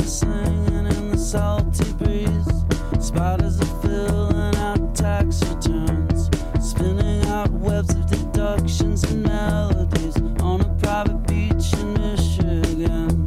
singing in the salty breeze. Spiders are filling out tax returns, spinning out webs of deductions and melodies on a private beach in Michigan.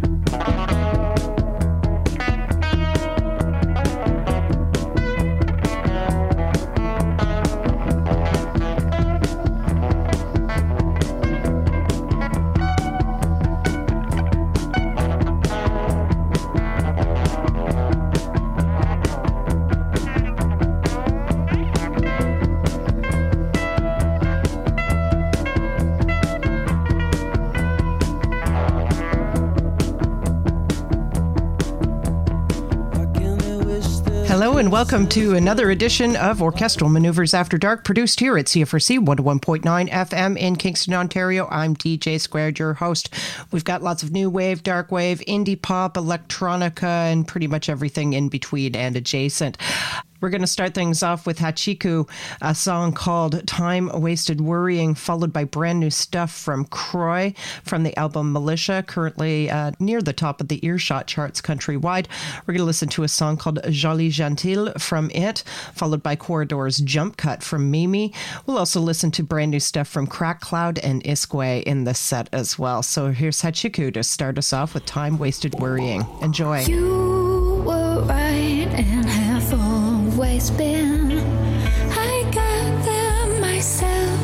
Hello and welcome to another edition of Orchestral Maneuvers After Dark, produced here at CFRC 101.9 FM in Kingston, Ontario. I'm DJ Squared, your host. We've got lots of new wave, dark wave, indie pop, electronica, and pretty much everything in between and adjacent. We're going to start things off with Hachiku, a song called Time Wasted Worrying, followed by brand new stuff from Croy from the album Militia, currently near the top of the earshot charts countrywide. We're going to listen to a song called Joli Gentil from it, followed by Corridor's Jump Cut from Mimi. We'll also listen to brand new stuff from Crack Cloud and Iskway in the set as well. So here's Hachiku to start us off with Time Wasted Worrying. Enjoy. You were right and have always been. I got there myself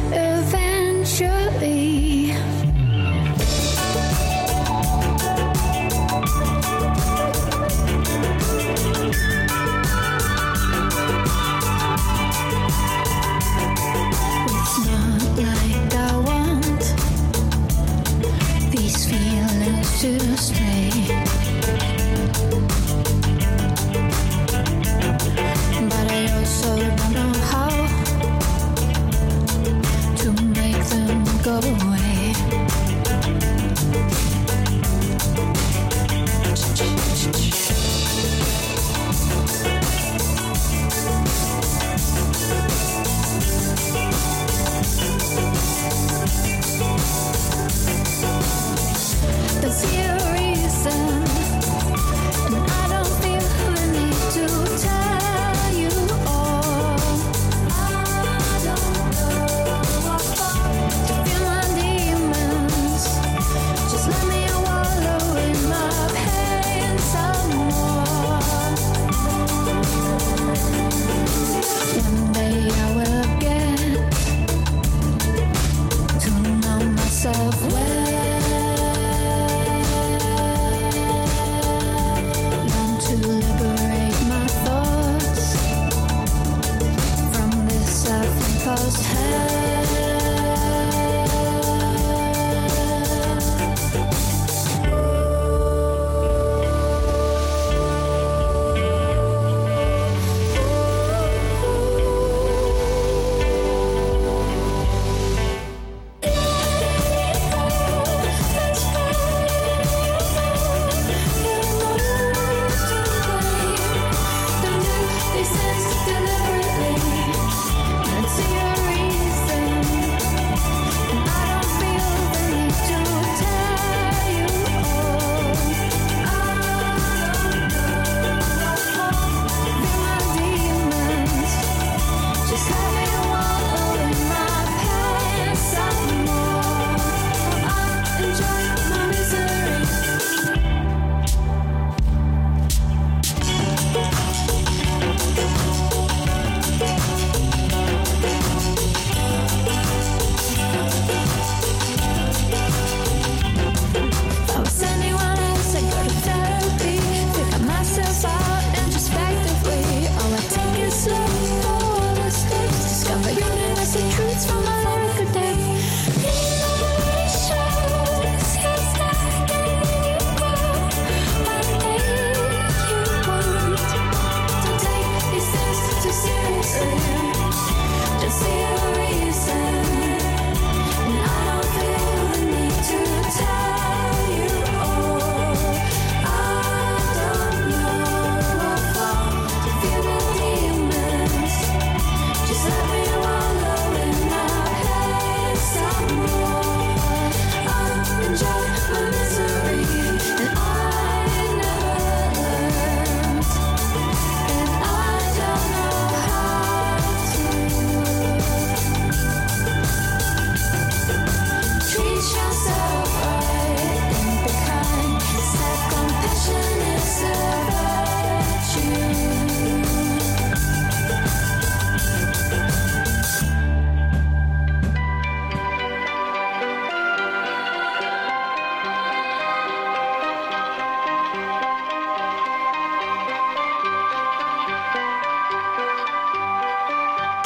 eventually. It's not like I want these feelings to stay. But I also don't know how to make them go away. The theories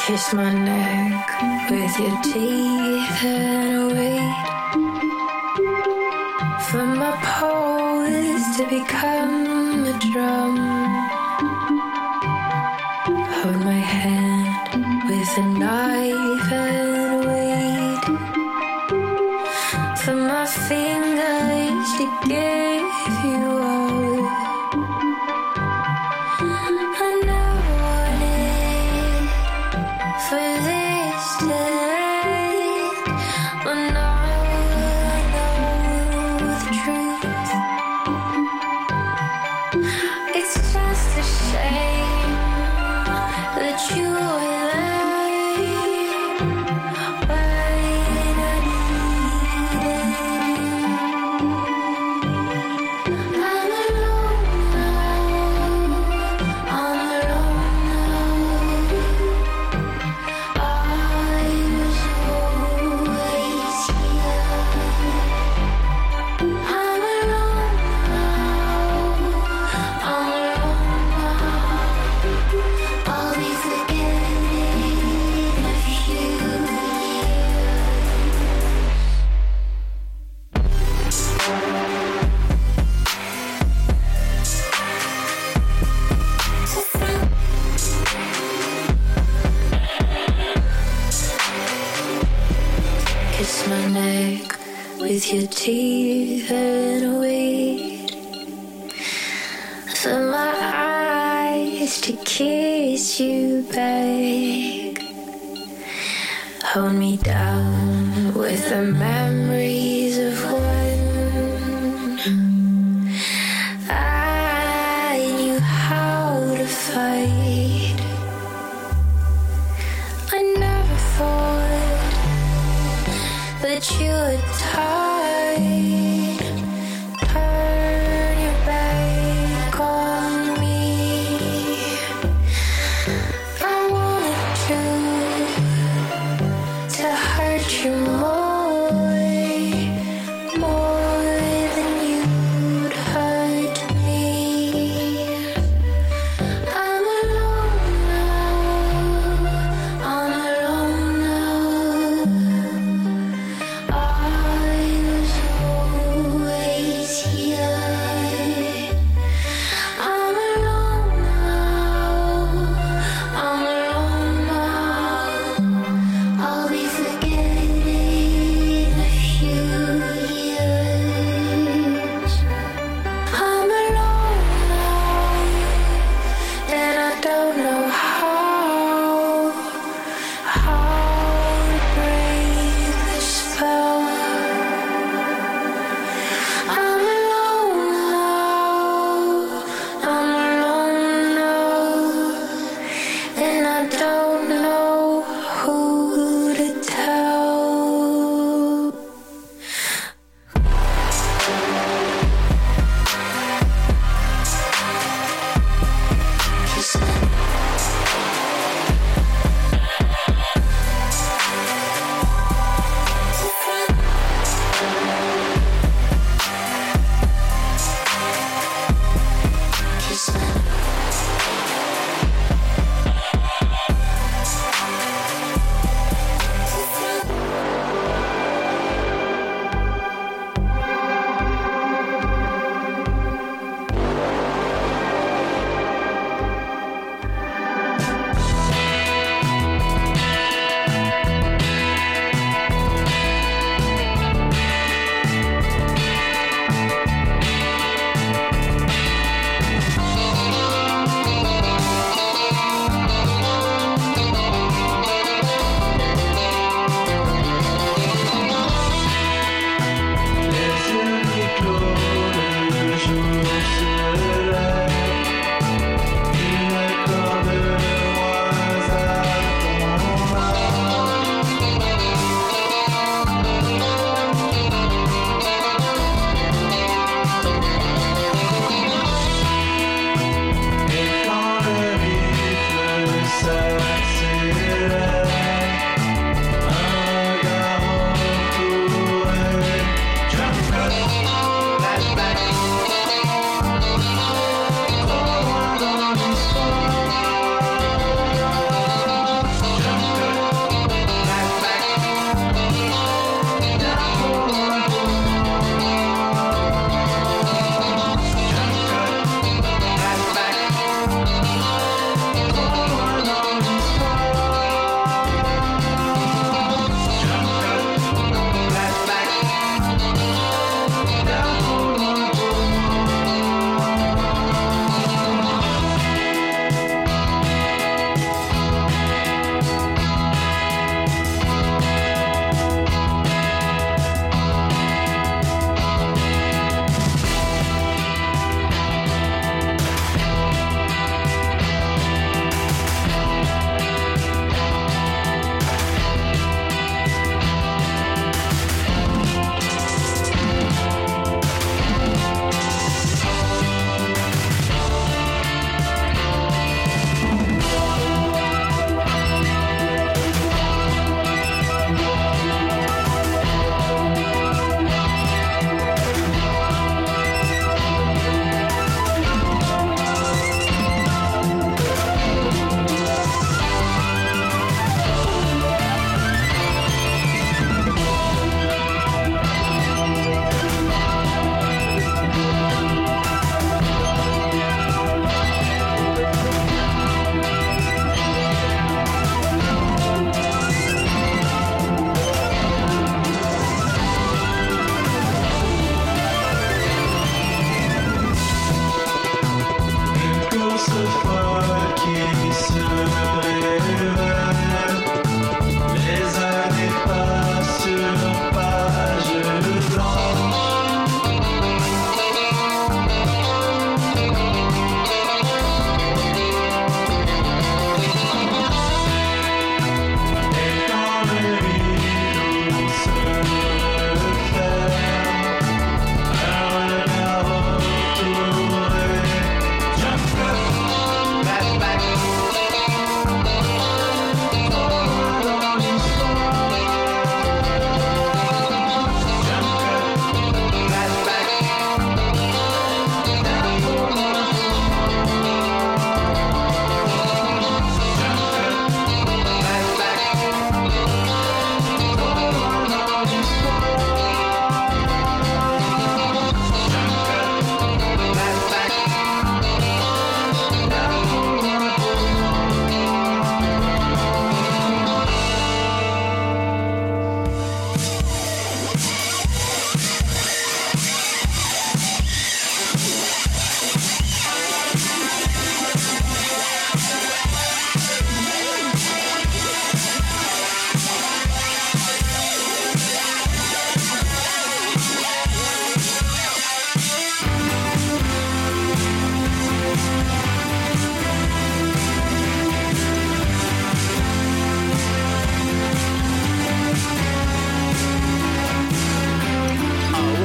Kiss my neck with your teeth and wait for my pulse to become a drum. Hold my hand with a knife and wait for my fingers to give you all. I never wanted for this to end, but now I know the truth. It's just a shame that you were there when I needed you. I'm alone now, I'm alone now. I was always here. I'm alone now, I'm alone now. I'll be forgetting of you. Kiss my neck with your teeth and wait for my eyes to kiss you back. Hold me down with the memories of when I knew how to fight. I never thought that you would turn your back on me. I wanted to hurt you more.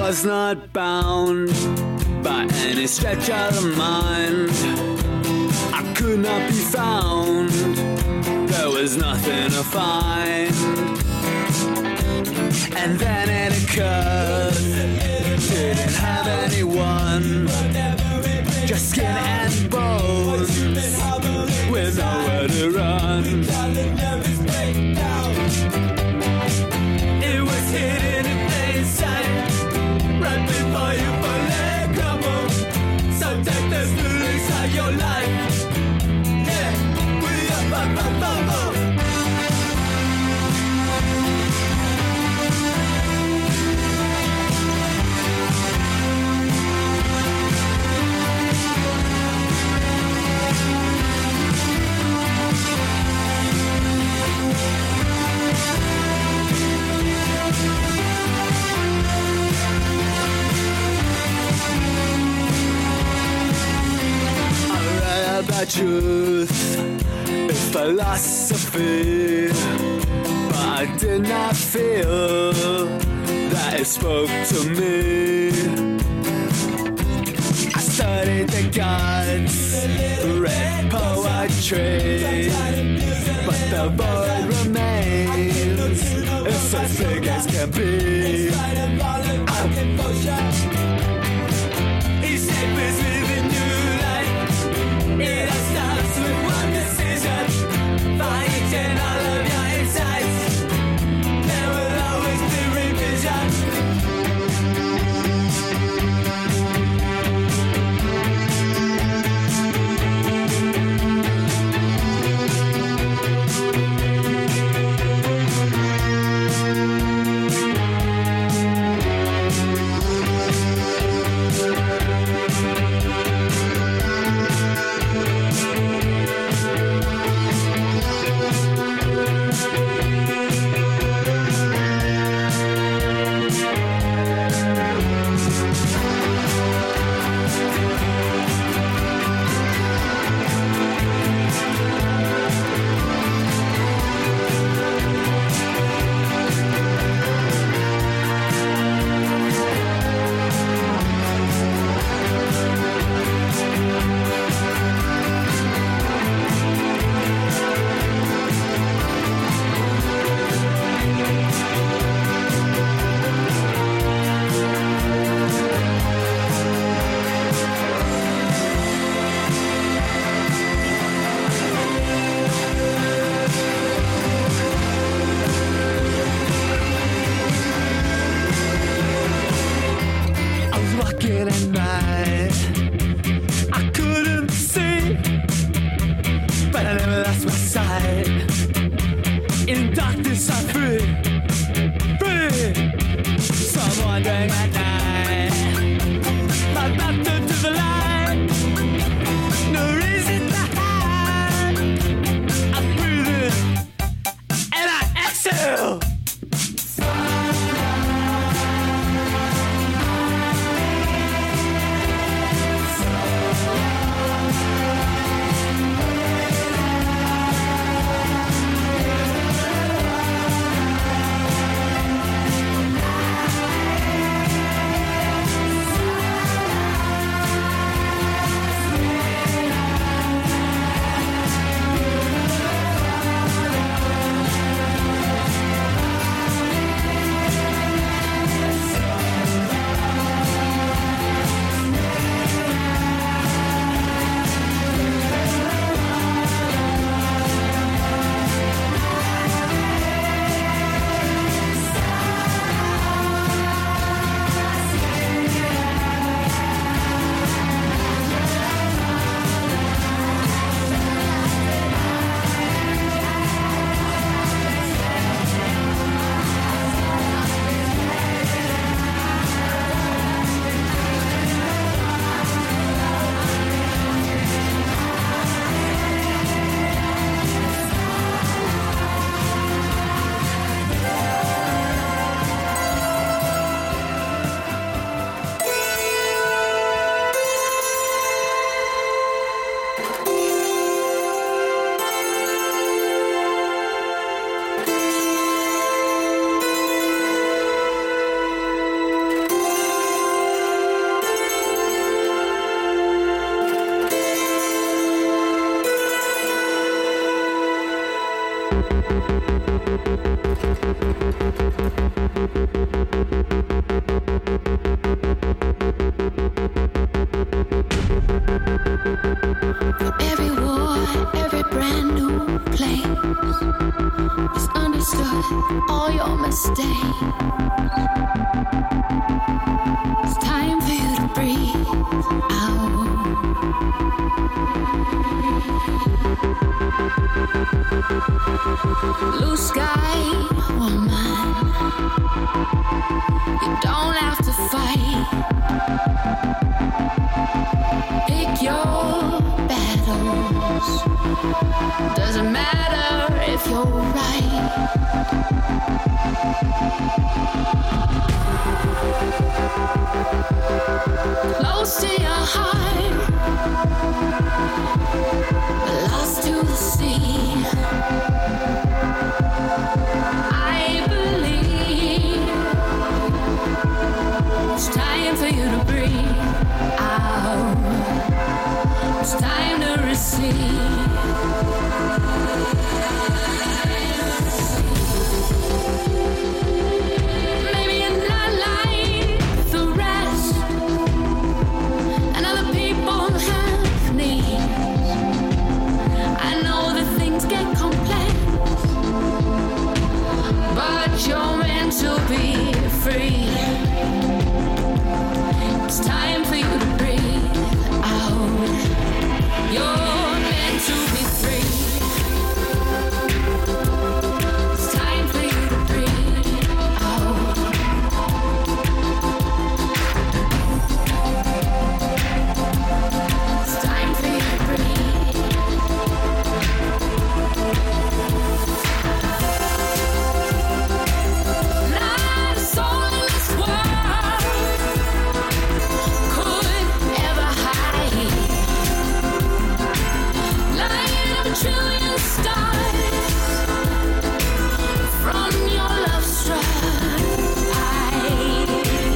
was not bound by any stretch of the mind. I could not be found. There was nothing to find. And then it occurred, didn't have anyone, just skin and bones, with nowhere to run. It was hidden in plain sight, right before you fully crumble. So take this release of your life. Yeah, we are truth is philosophy, but I did not feel that it spoke to me. I studied the gods, read poetry, but the void remains. It's as big as can be. Each step is living new life. It all starts with one decision. Find each and all of your insights. There will always be revision. Every war, every brand new place misunderstood all your mistakes. It's time for you to breathe out. Blue sky woman, you don't have to fight. Pick your battles. Doesn't matter if you're right. Close to your heart, lost to the sea. I believe it's time for you to breathe out. It's time to receive. Maybe you're not like the rest, and other people have needs. I know that things get complex, but you're meant to be free. It's time for you to breathe out. You're meant to be free. It's time for you to breathe out. It's time for you to breathe. Not a soul in this world could ever hide. Lying of a trillion stars from your love-struck eyes.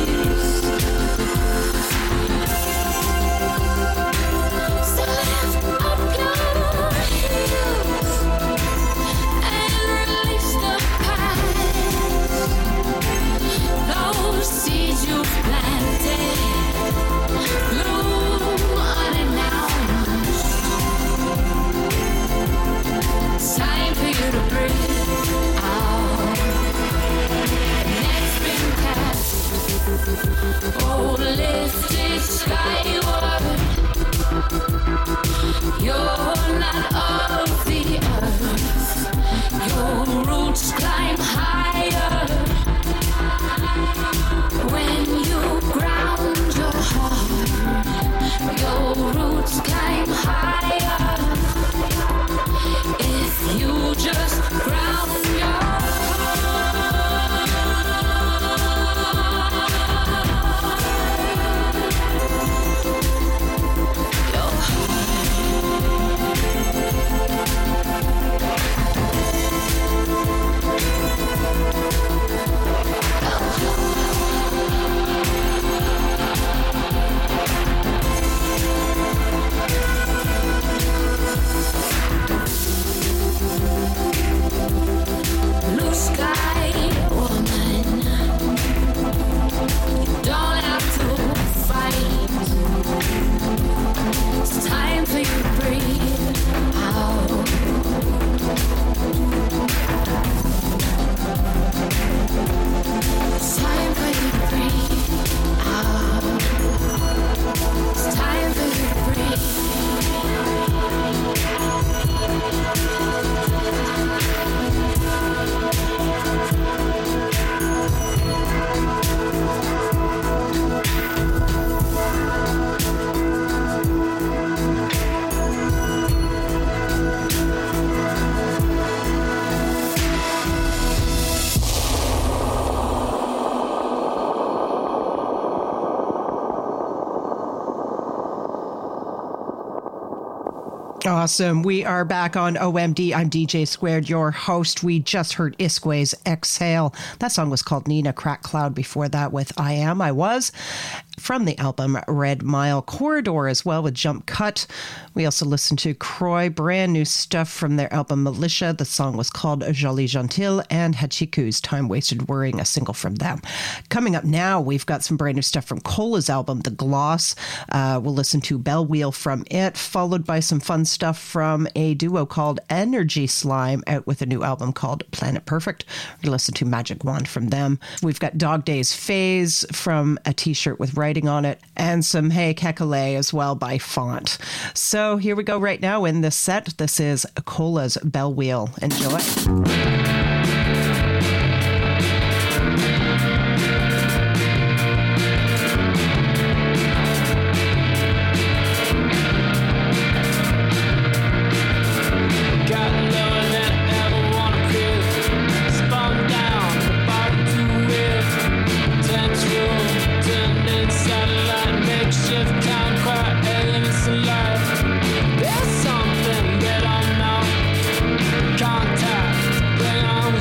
So lift up your heels and release the past. Those seeds you've planted bloom unannounced. It's time for you to breathe out. Next been past. Oh, lifted skyward. You're not of the earth. Your roots climb higher. When you ground your heart, your roots climb higher. If you just ground your heart, your blue sky woman, you don't have to fight. It's time for you to breathe out. It's time for you to breathe out. It's time for you to breathe. Awesome. We are back on OMD. I'm DJ Squared, your host. We just heard Iskway's Exhale. That song was called Nina Crack Cloud before that with I Am, I Was. from the album Red Mile. Corridor as well with Jump Cut. We also listened to Croy, brand new stuff from their album Militia. The song was called Joli Gentil, and Hachiku's Time Wasted Worrying, a single from them. Coming up now, we've got some brand new stuff from Cola's album, The Gloss. We'll listen to Bell Wheel from it, followed by some fun stuff from a duo called Energy Slime, out with a new album called Planet Perfect. We'll listen to Magic Wand from them. We've got Dog Days Phase from a t-shirt with writing on it, and some Hey Kekale as well by Font. So here we go right now in this set. This is Cola's Bell Wheel. Enjoy. There's something that I know. Contact, bring on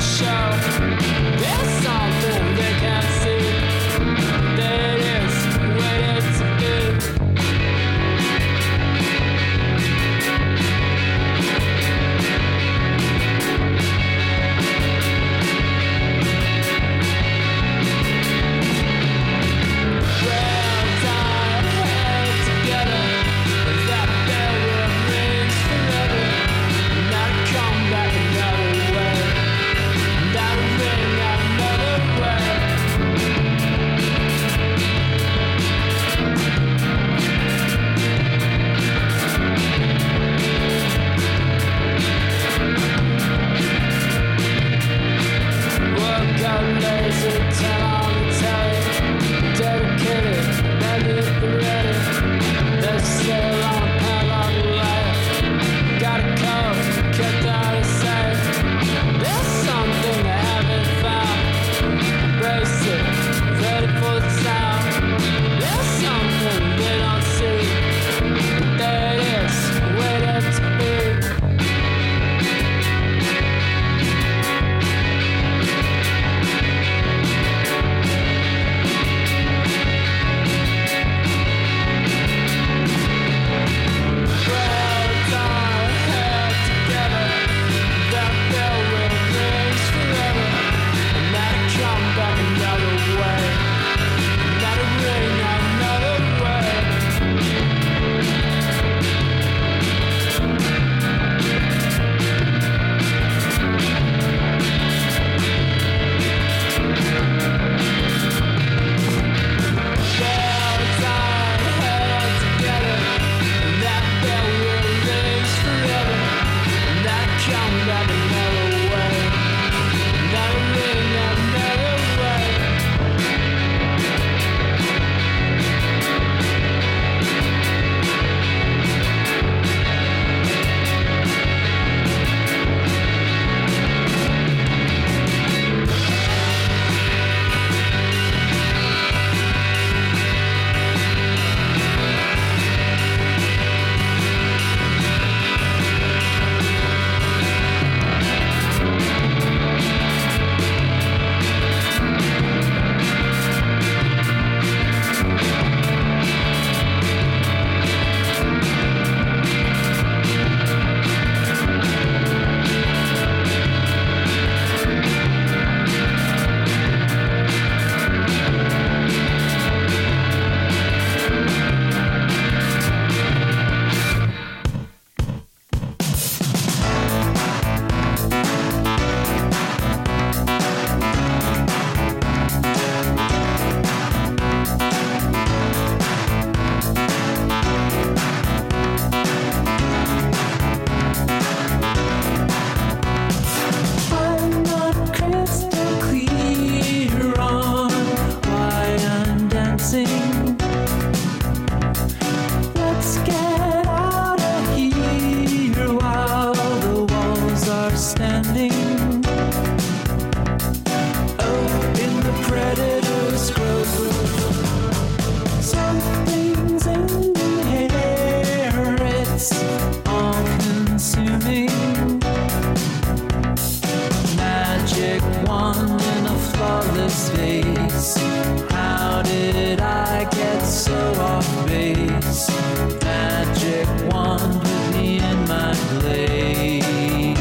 get so off base. Magic wand put me in my place.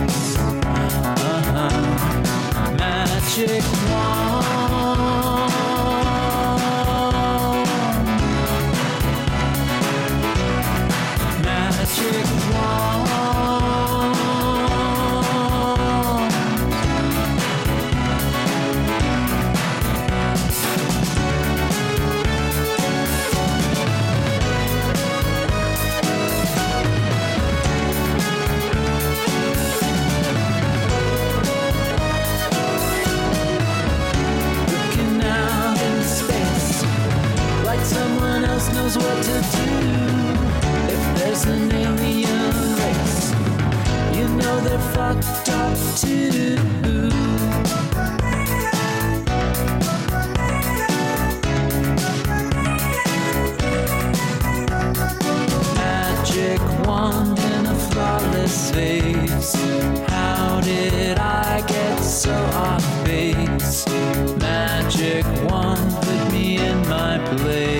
Magic wand. Magic wand. Someone else knows what to do. If there's an alien race, you know they're fucked up too. Magic wand in a flawless face. How did I get so off base? Magic wand put me in my place.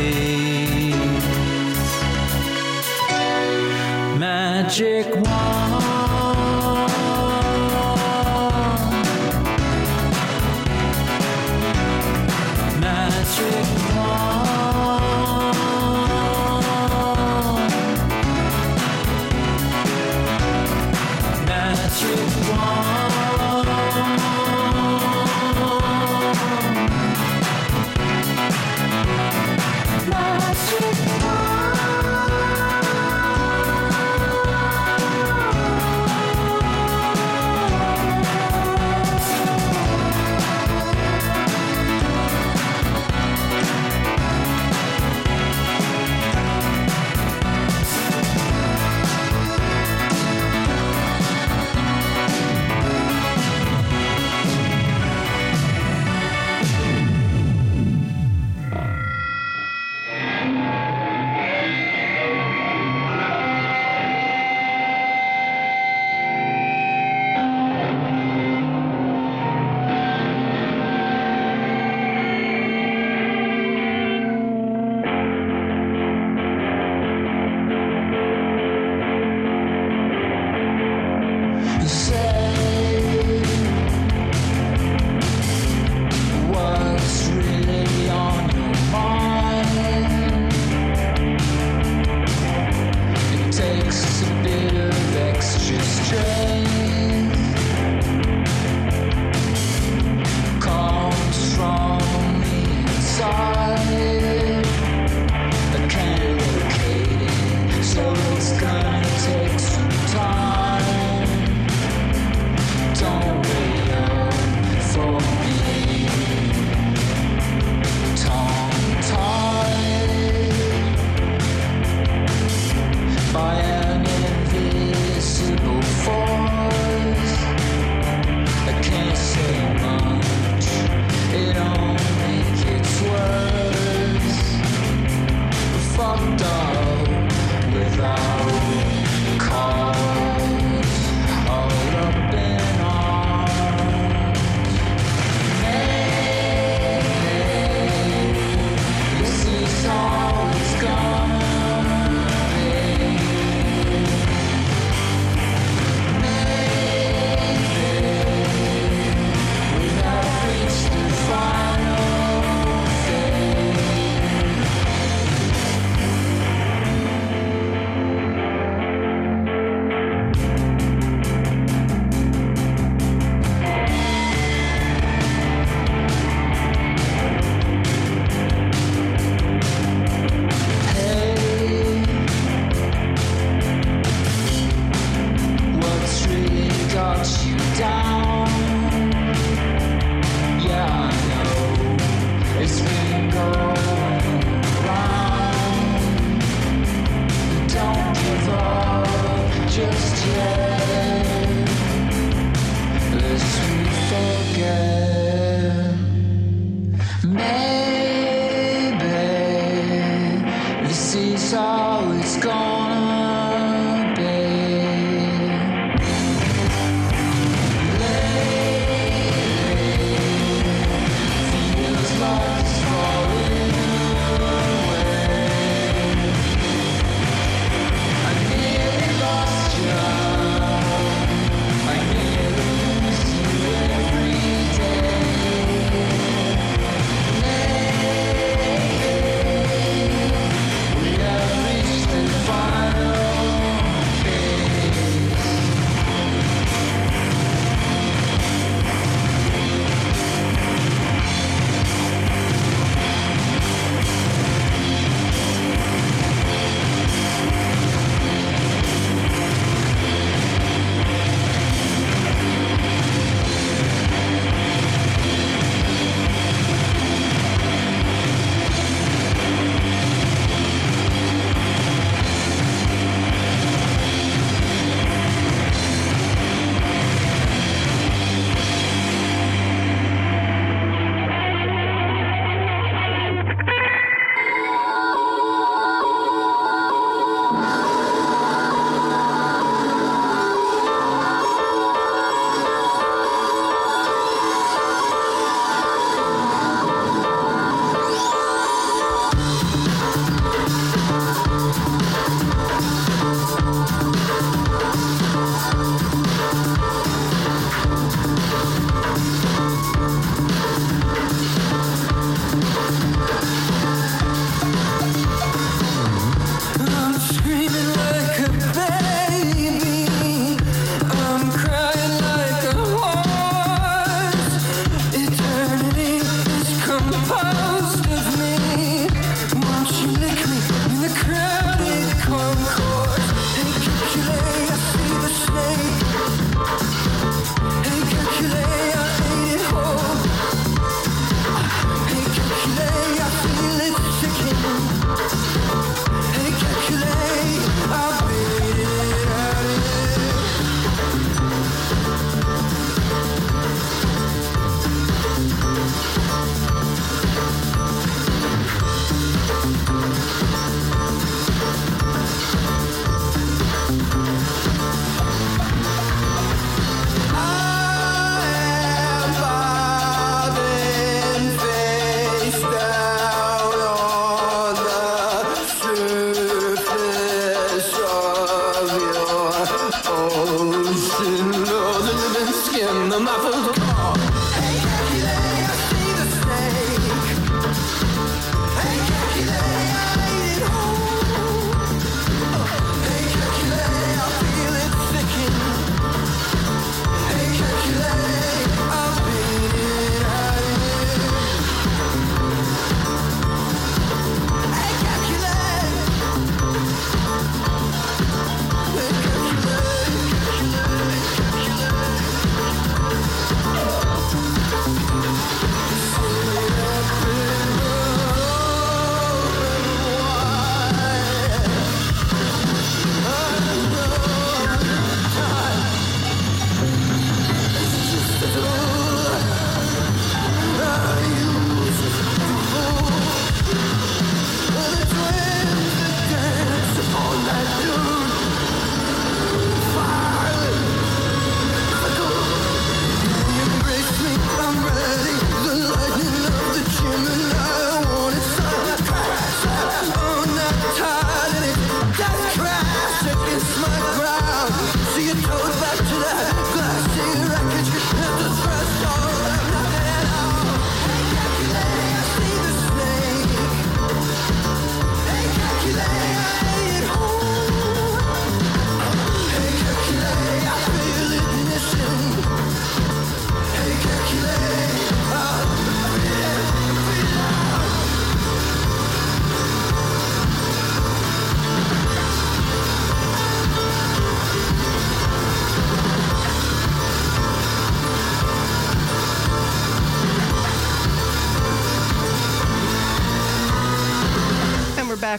Magic wand. Magic wand. Magic wand. Magic Feels like it's falling away.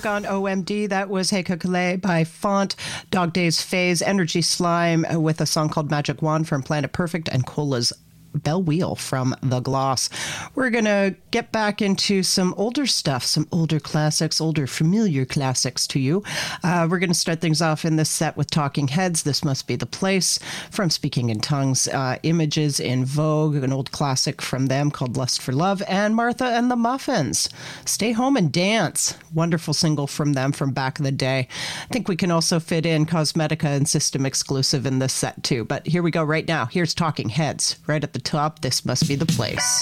Smoke on OMD. That was Hey Kakule by Font, Dog Days Phase, Energy Slime with a song called Magic Wand from Planet Perfect, and Cola's Bell Wheel from The Gloss. We're going to get back into some older stuff, some older classics, older familiar classics to you. We're going to start things off in this set with Talking Heads, This Must Be the Place, from Speaking in Tongues, Images in Vogue, an old classic from them called Lust for Love, and Martha and the Muffins, Stay Home and Dance, wonderful single from them from back in the day. I think we can also fit in Cosmetica and System Exclusive in this set too, but here we go right now. Here's Talking Heads, right at the top. This Must Be the Place.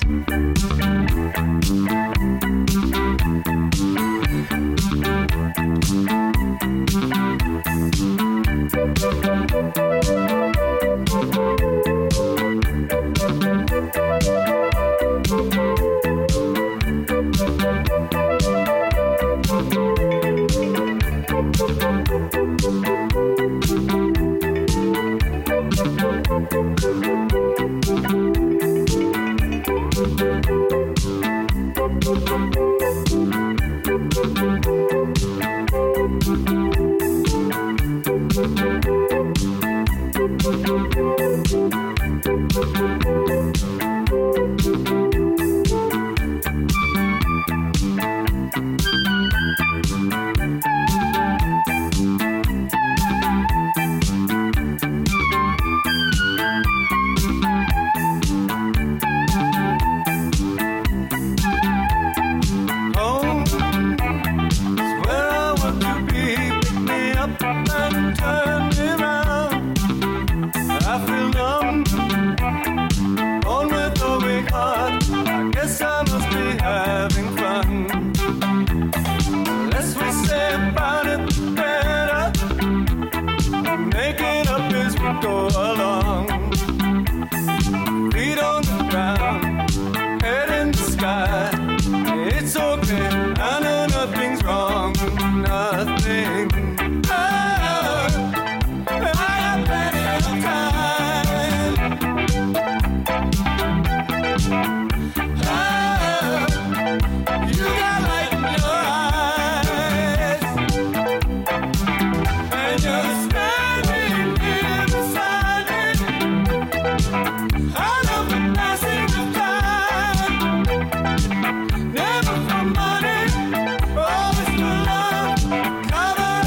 Never for money, always for love. Cover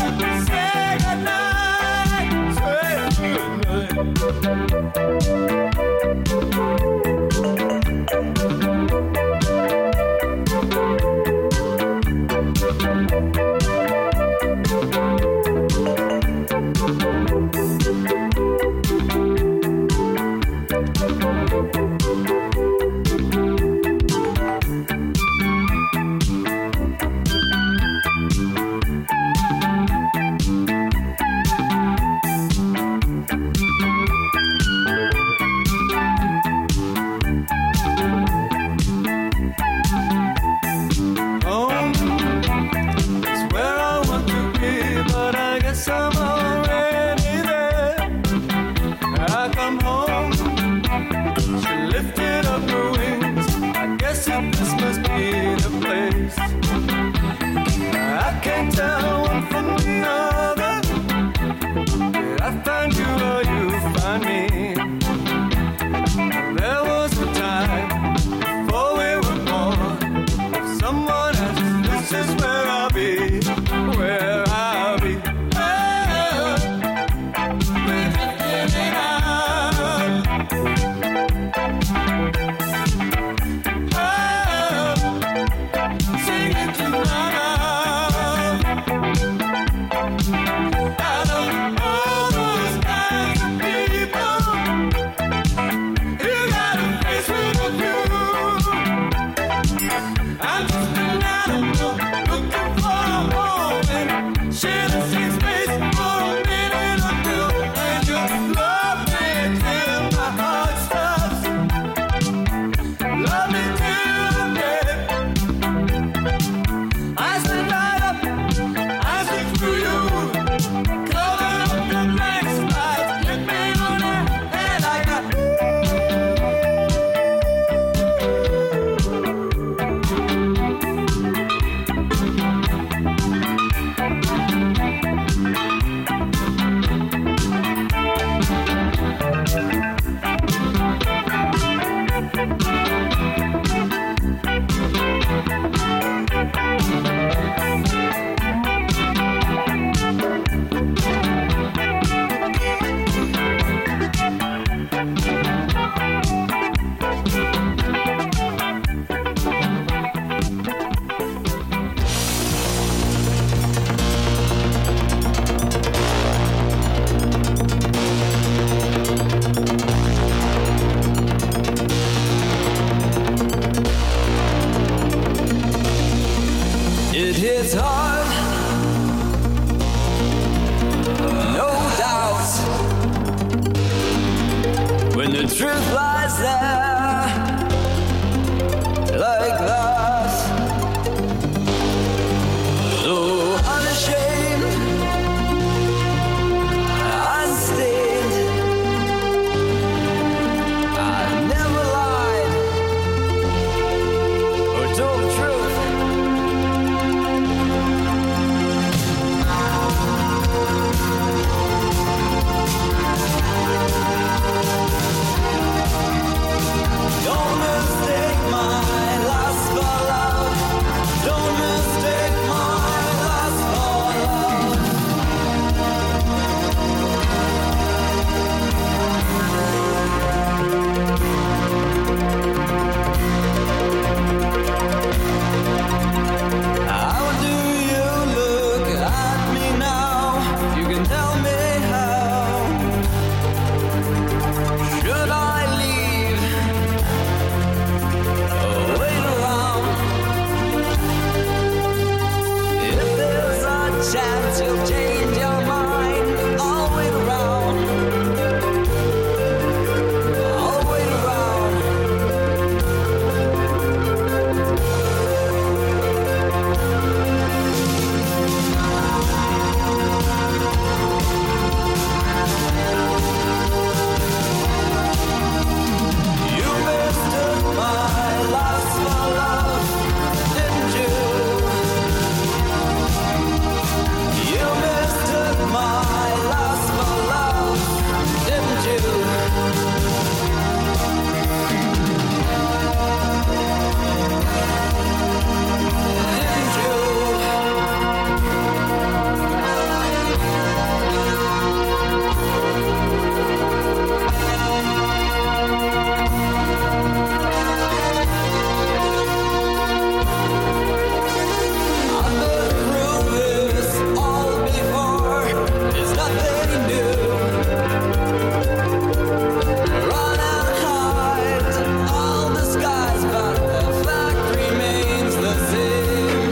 was there like that. So unashamed, unstained, I never lied or told the truth. Don't mistake my lust for love. Don't mistake my lust for love. How do you look at me now? You can tell me how. Should I leave? Wait around. If there's a chance you'll change your mind, I'll wait around. I'll wait around. You mistook my lust for love, didn't you? You mistook my lust for love, didn't you? Didn't you? I've been through this all before. There's nothing new. Run and hide, all disguise, but the fact remains the same.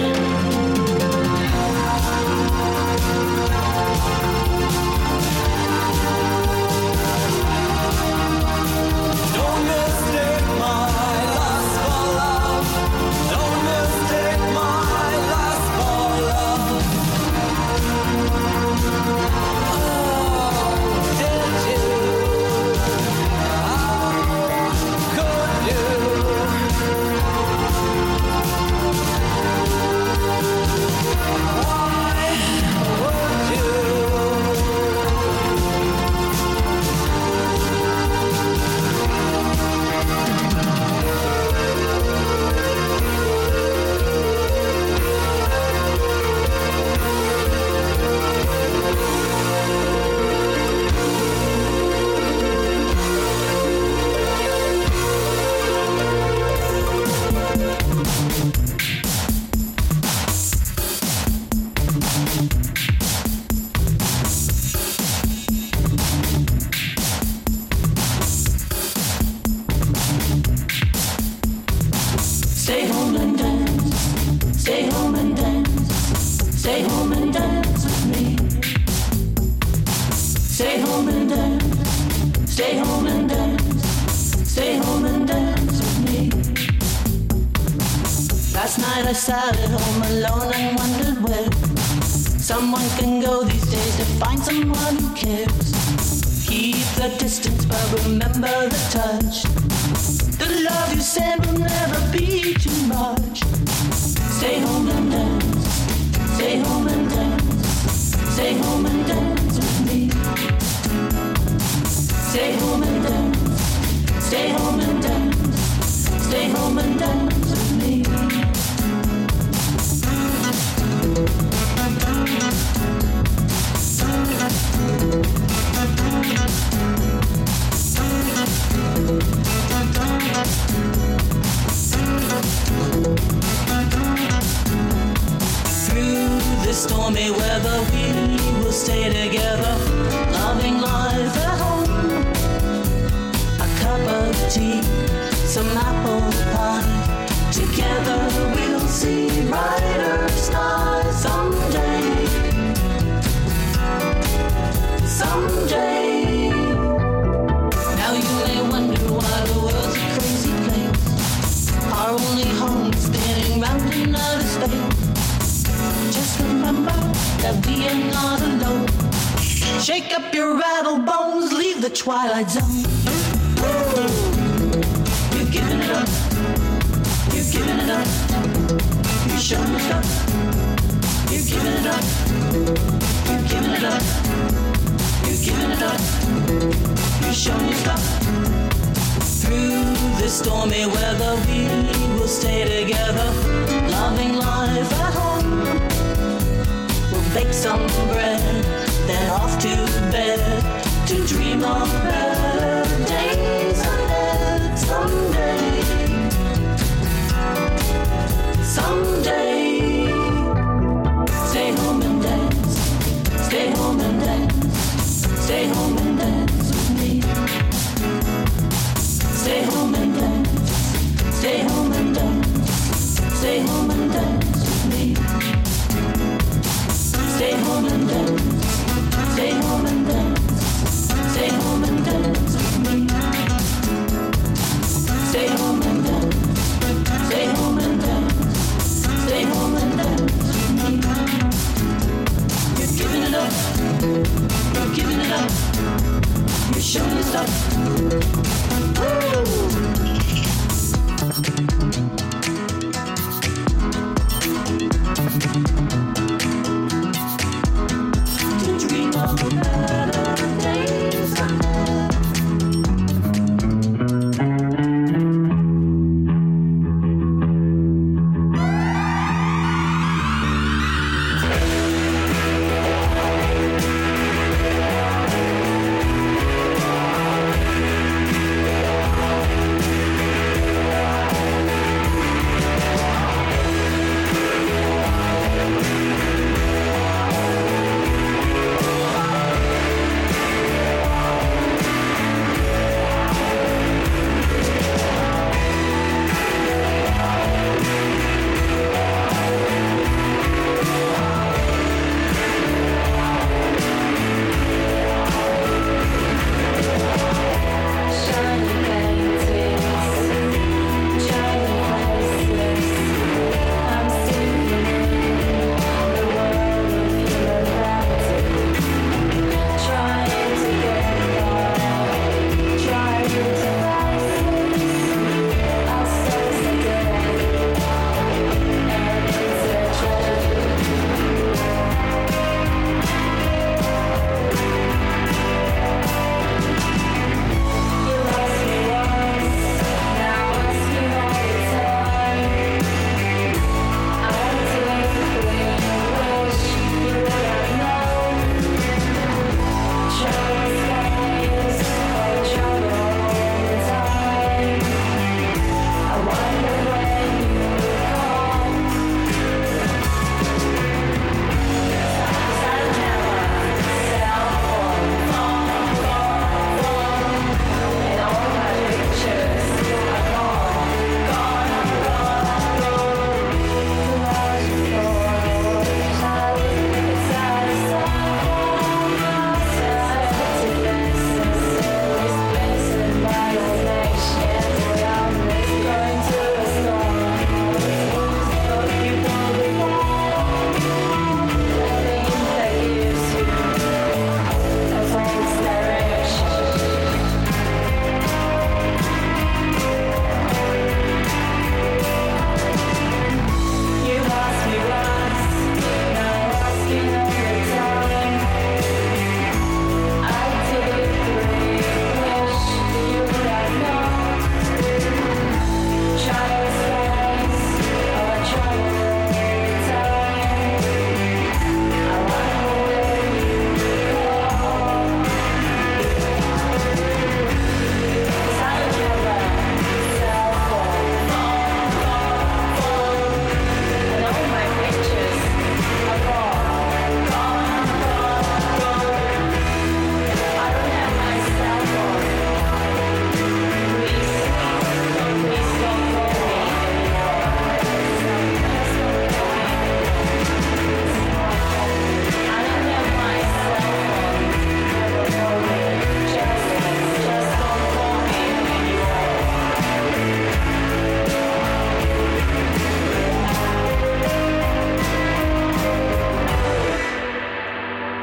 Don't mistake my lust for love. Don't mistake my lust for love. Oh, did you? How could you? Why would you? Stay home and dance. Stay home and dance. Stay home and dance with me. Stay home and dance. Stay home and dance. Stay home and dance with me. Last night I sat at home alone and wondered where someone can go these days to find someone who cares. Keep the distance, but remember the touch. The love you send will never be too much. Stay home and dance. Stay home and dance. Stay home and dance with me. Stay home and dance. Stay home and dance. Stay home and dance with me. Through the stormy weather, we will stay together, loving life at home. A cup of tea, some apple pie. Together we'll see brighter skies someday. Someday. Now you may wonder why the world that we are not alone. Shake up your rattle bones, leave the twilight zone. Woo! You're giving it up. You're giving it up. You're showing stuff. You're giving it up. You're giving it up. You're giving it up. You're showing your stuff. Through the stormy weather, we will stay together, loving life at home. We'll bake some bread, then off to bed to dream of better days ahead someday. Someday. Stay home and dance. Stay home and dance. Stay home and dance with me. Stay home and dance. Stay home and dance. Stay home and dance with me. Stay home and dance. Stay home and dance. Stay home and dance with me. Stay home and dance. Stay home and dance. Stay home and dance with me. You're giving it up. You're giving it up. You're showing your stuff. Woo! To dream of better days ahead.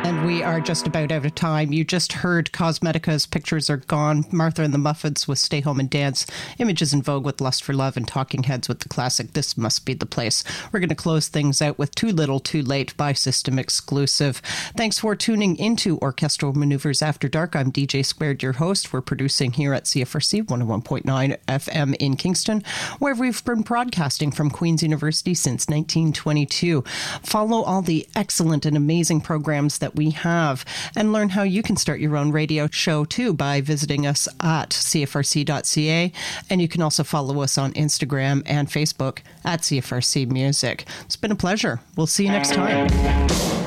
And we are just about out of time. You just heard Cosmetica's Pictures Are Gone, Martha and the Muffins with Stay Home and Dance, Images in Vogue with Lust for Love, and Talking Heads with the classic This Must Be the Place. We're going to close things out with Too Little Too Late by System Exclusive. Thanks for tuning into Orchestral Maneuvers After Dark. I'm DJ Squared, your host. We're producing here at CFRC 101.9 FM in Kingston, where we've been broadcasting from Queen's University since 1922. Follow all the excellent and amazing programs that we have and learn how you can start your own radio show too by visiting us at cfrc.ca, and you can also follow us on Instagram and Facebook at CFRC Music. It's been a pleasure. We'll see you next time.